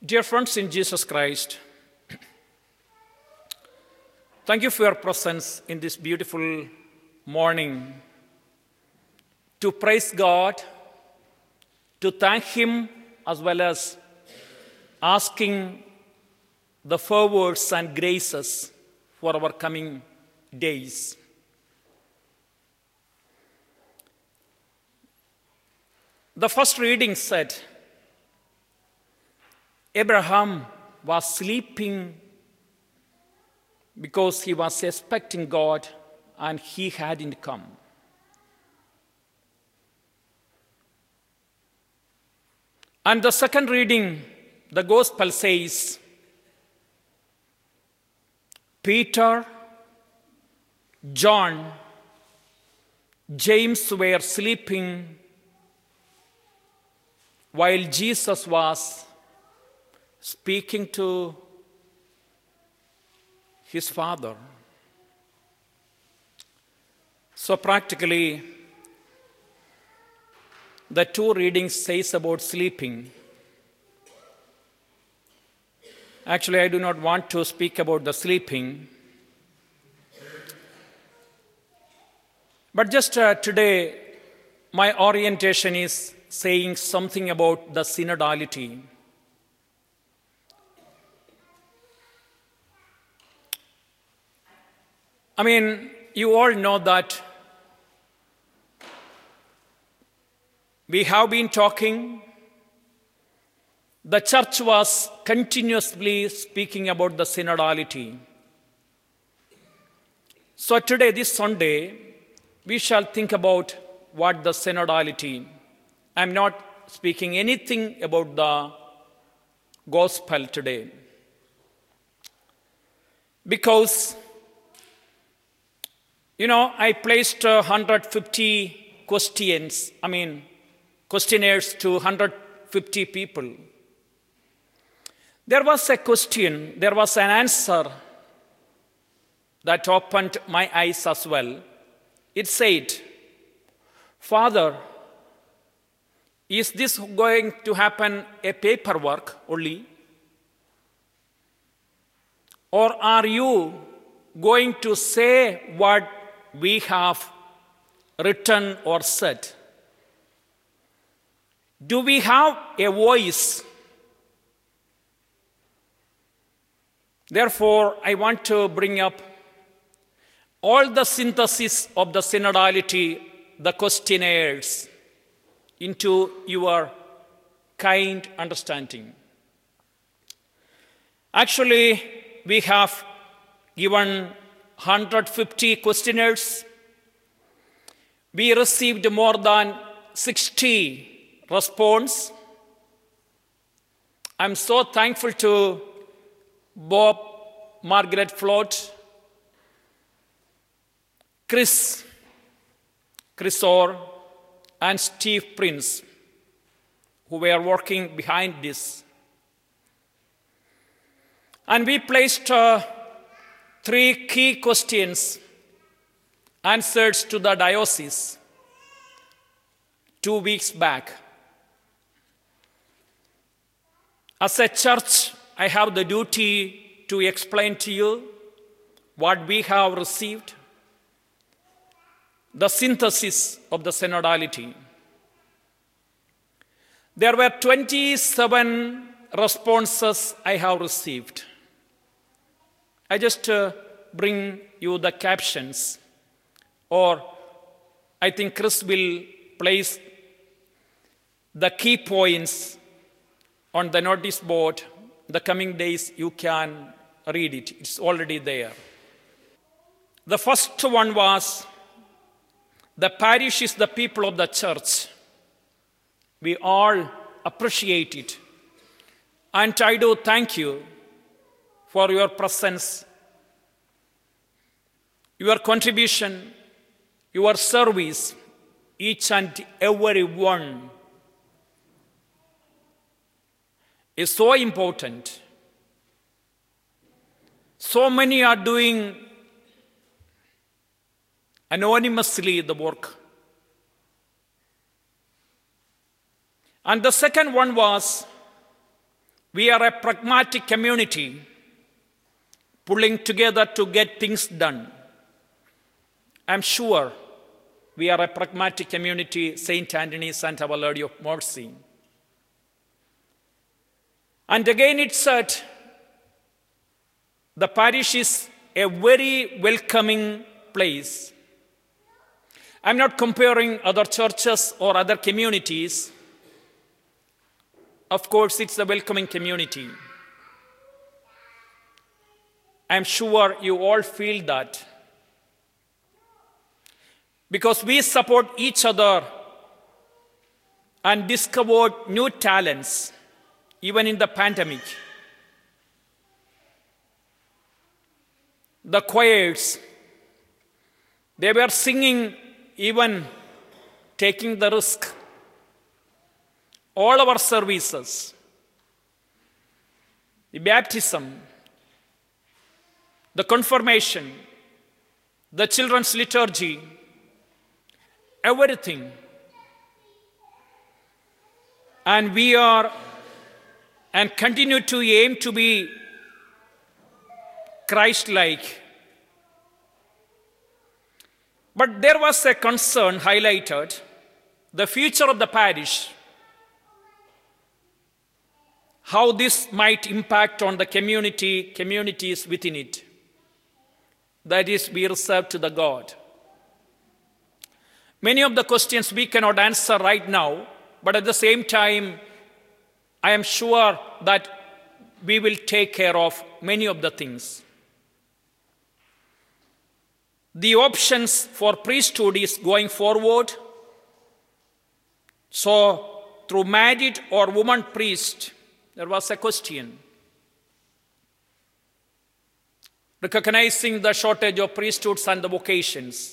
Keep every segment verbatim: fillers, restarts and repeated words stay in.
Dear friends in Jesus Christ, thank you for your presence in this beautiful morning to praise God, to thank Him, as well as asking the favors and graces for our coming days. The first reading said, Abraham was sleeping because he was expecting God and he hadn't come. And the second reading, the gospel says, Peter, John, James were sleeping while Jesus was speaking to his Father. So practically, the two readings says about sleeping. Actually, I do not want to speak about the sleeping. But just uh, today, my orientation is saying something about the synodality. I mean, you all know that we have been talking. The church was continuously speaking about the synodality. So today, this Sunday, we shall think about what the synodality. I'm not speaking anything about the gospel today. Because You know, I placed uh, one hundred fifty questions, I mean, questionnaires to one hundred fifty people. There was a question, there was an answer that opened my eyes as well. It said, Father, is this going to happen a paperwork only? Or are you going to say what we have written or said? Do we have a voice? Therefore, I want to bring up all the synthesis of the synodality, the questionnaires, into your kind understanding. Actually, we have given one hundred fifty questionnaires. We received more than sixty responses. I'm so thankful to Bob, Margaret Flood, Chris, Chris Orr, and Steve Prince, who were working behind this. And we placed uh, three key questions, answers to the diocese, two weeks back. As a church, I have the duty to explain to you what we have received, the synthesis of the synodality. There were twenty-seven responses I have received. I just uh, bring you the captions, or I think Chris will place the key points on the notice board. The coming days you can read it. It's already there. The first one was, the parish is the people of the church. We all appreciate it. And I do thank you for your presence, your contribution, your service, each and every one is so important. So many are doing anonymously the work. And the second one was, We are a pragmatic community, pulling together to get things done. I'm sure we are a pragmatic community, Saint Anthony's and Our Lady of Mercy. And again it said, the parish is a very welcoming place. I'm not comparing other churches or other communities. Of course, it's a welcoming community. I'm sure you all feel that. Because we support each other and discovered new talents, even in the pandemic. The choirs, they were singing, even taking the risk. All our services, the baptism, the confirmation, the children's liturgy, everything. And we are and continue to aim to be Christ-like. But there was a concern highlighted, the future of the parish, how this might impact on the community, communities within it. That is, be reserved to the God. Many of the questions we cannot answer right now, but at the same time, I am sure that we will take care of many of the things. The options for priesthood is going forward. So, through married or woman priest, there was a question. Recognizing the shortage of priesthoods and the vocations.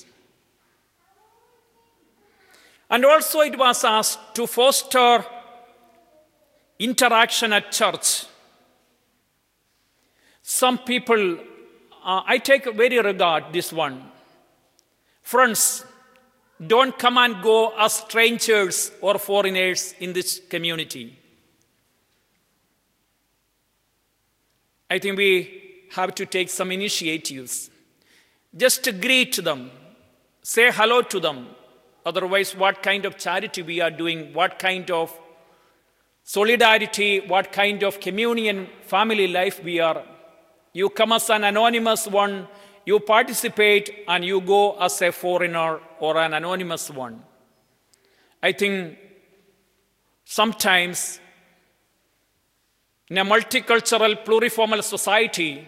And also it was asked to foster interaction at church. Some people, uh, I take very regard this one. Friends, don't come and go as strangers or foreigners in this community. I think we have to take some initiatives. Just to greet them, say hello to them. Otherwise, what kind of charity we are doing, what kind of solidarity, what kind of communion, family life we are. You come as an anonymous one, you participate, and you go as a foreigner or an anonymous one. I think sometimes in a multicultural, pluriformal society,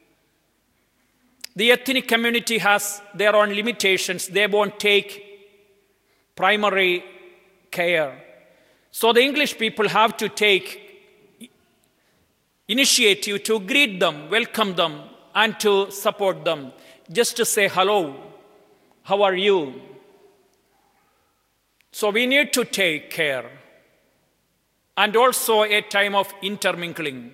the ethnic community has their own limitations. They won't take primary care. So the English people have to take initiative to greet them, welcome them, and to support them. Just to say hello, how are you? So we need to take care. And also a time of intermingling.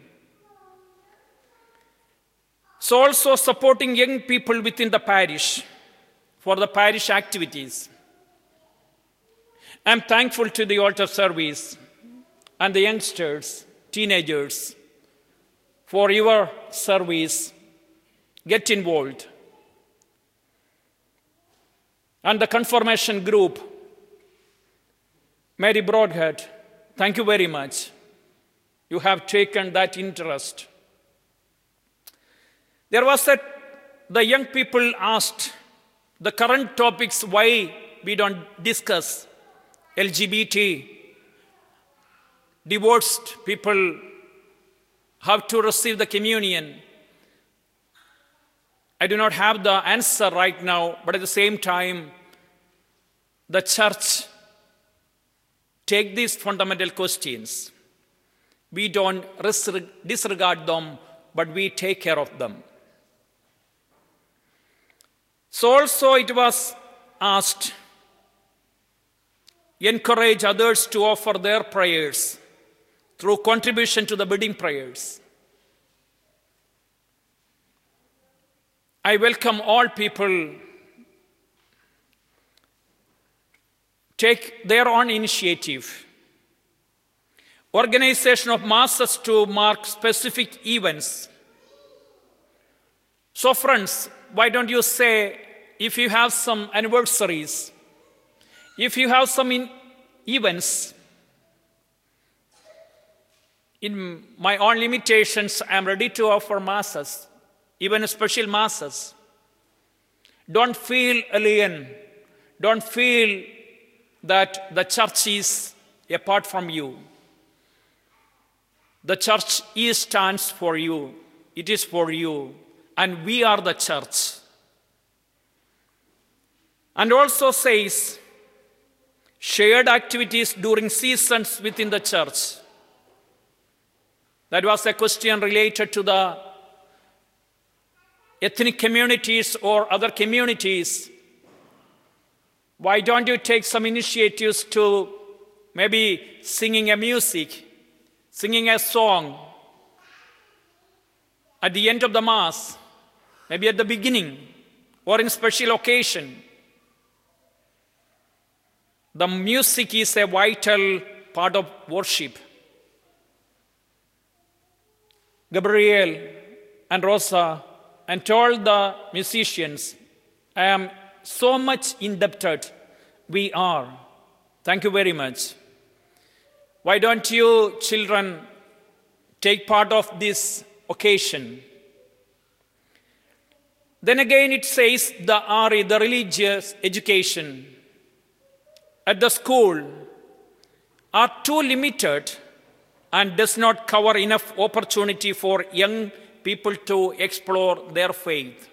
So also supporting young people within the parish for the parish activities. I'm thankful to the altar service and the youngsters, teenagers, for your service. Get involved. And the confirmation group, Mary Broadhead, thank you very much. You have taken that interest. There was a, the young people asked the current topics, why we don't discuss L G B T, divorced people have to receive the communion. I do not have the answer right now, but at the same time, the church take these fundamental questions. We don't disregard them, but we take care of them. So also it was asked, encourage others to offer their prayers through contribution to the wedding prayers. I welcome all people take their own initiative. organization of masses to mark specific events. So friends, why don't you say, if you have some anniversaries, if you have some in events, in my own limitations, I am ready to offer masses, even special masses. Don't feel alien. Don't feel that the church is apart from you. The church is stands for you. It is for you. And we are the church. And also says, shared activities during seasons within the church. That was a question related to the ethnic communities or other communities. Why don't you take some initiatives to maybe singing a music, singing a song at the end of the Mass, maybe at the beginning or in special occasion. The music is a vital part of worship. Gabriel and Rosa and told the musicians, I am so much indebted. We are. Thank you very much. Why don't you children take part of this occasion? Then again it says the R E, the religious education at the school are too limited and does not cover enough opportunity for young people to explore their faith.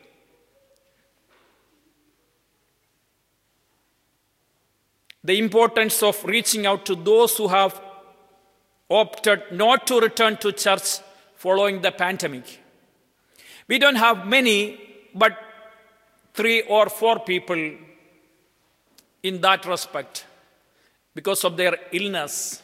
The importance of reaching out to those who have opted not to return to church following the pandemic. We don't have many, but three or four people in that respect because of their illness.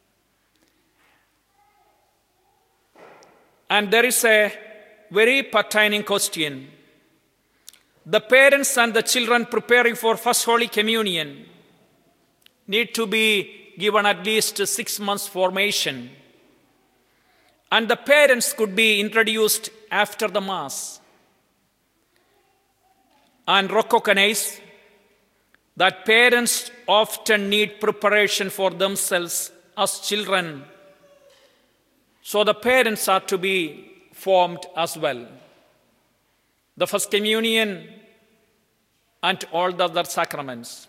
And there is a very pertinent question. The parents and the children preparing for First Holy Communion need to be given at least six months formation. And the parents could be introduced after the Mass and recognize that parents often need preparation for themselves as children. So the parents are to be formed as well. The First Communion and all the other sacraments.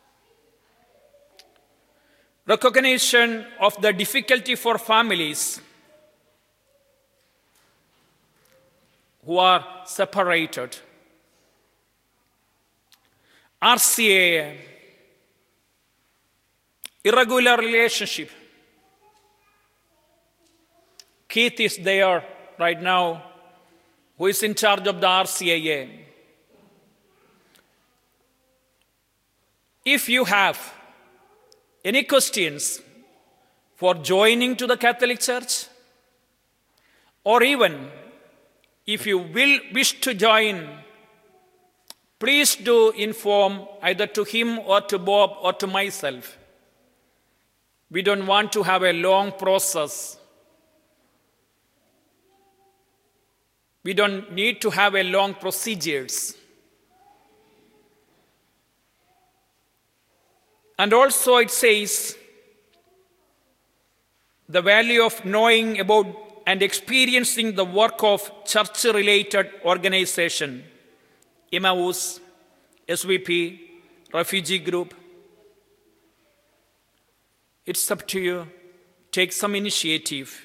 Recognition of the difficulty for families who are separated. R C A, irregular relationship. Keith is there right now, who is in charge of the R C A. If you have any questions for joining to the Catholic Church, or even if you will wish to join, please do inform either to him or to Bob or to myself. We don't want to have a long process. We don't need to have a long procedures. And also it says the value of knowing about and experiencing the work of church-related organization, Emmaus, S V P, refugee group. It's up to you. Take some initiative.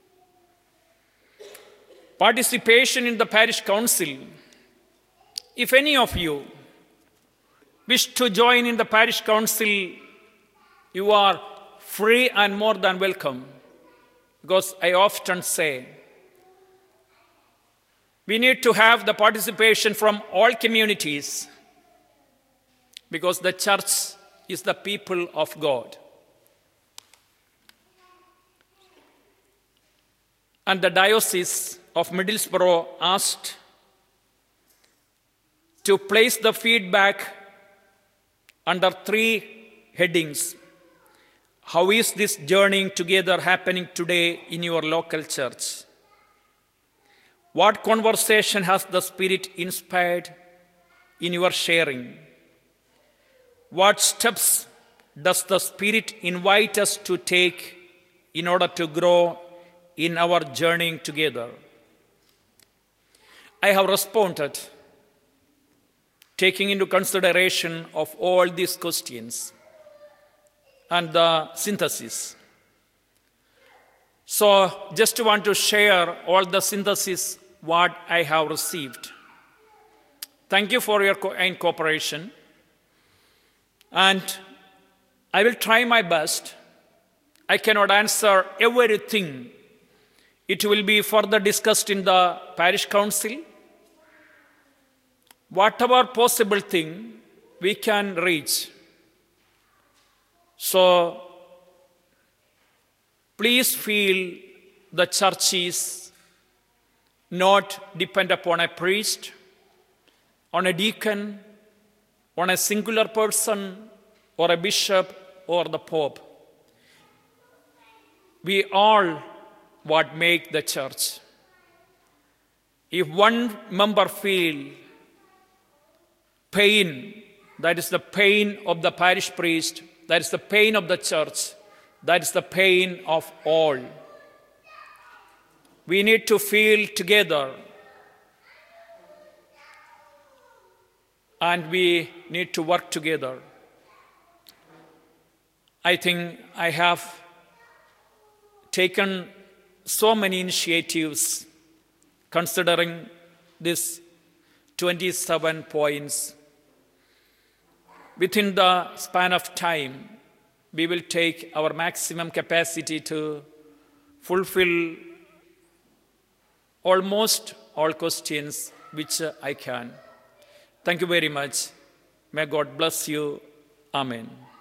Participation in the parish council. If any of you wish to join in the parish council, you are free and more than welcome. Because I often say, we need to have the participation from all communities because the church is the people of God. And the Diocese of Middlesbrough asked to place the feedback under three headings: How is this journeying together happening today in your local church? What conversation has the Spirit inspired in your sharing? What steps does the Spirit invite us to take in order to grow in our journeying together? I have responded, taking into consideration of all these questions and the synthesis. So, just want to share all the synthesis what I have received. Thank you for your co- cooperation. And I will try my best. I cannot answer everything. It will be further discussed in the parish council. Whatever possible thing we can reach. So, please feel the church is not depend upon a priest, on a deacon, on a singular person, or a bishop, or the pope. We all what make the church. If one member feel pain, that is the pain of the parish priest, that is the pain of the church, that is the pain of all. We need to feel together, and we need to work together. I think I have taken so many initiatives considering these twenty-seven points. Within the span of time, we will take our maximum capacity to fulfill almost all questions which I can. Thank you very much. May God bless you. Amen.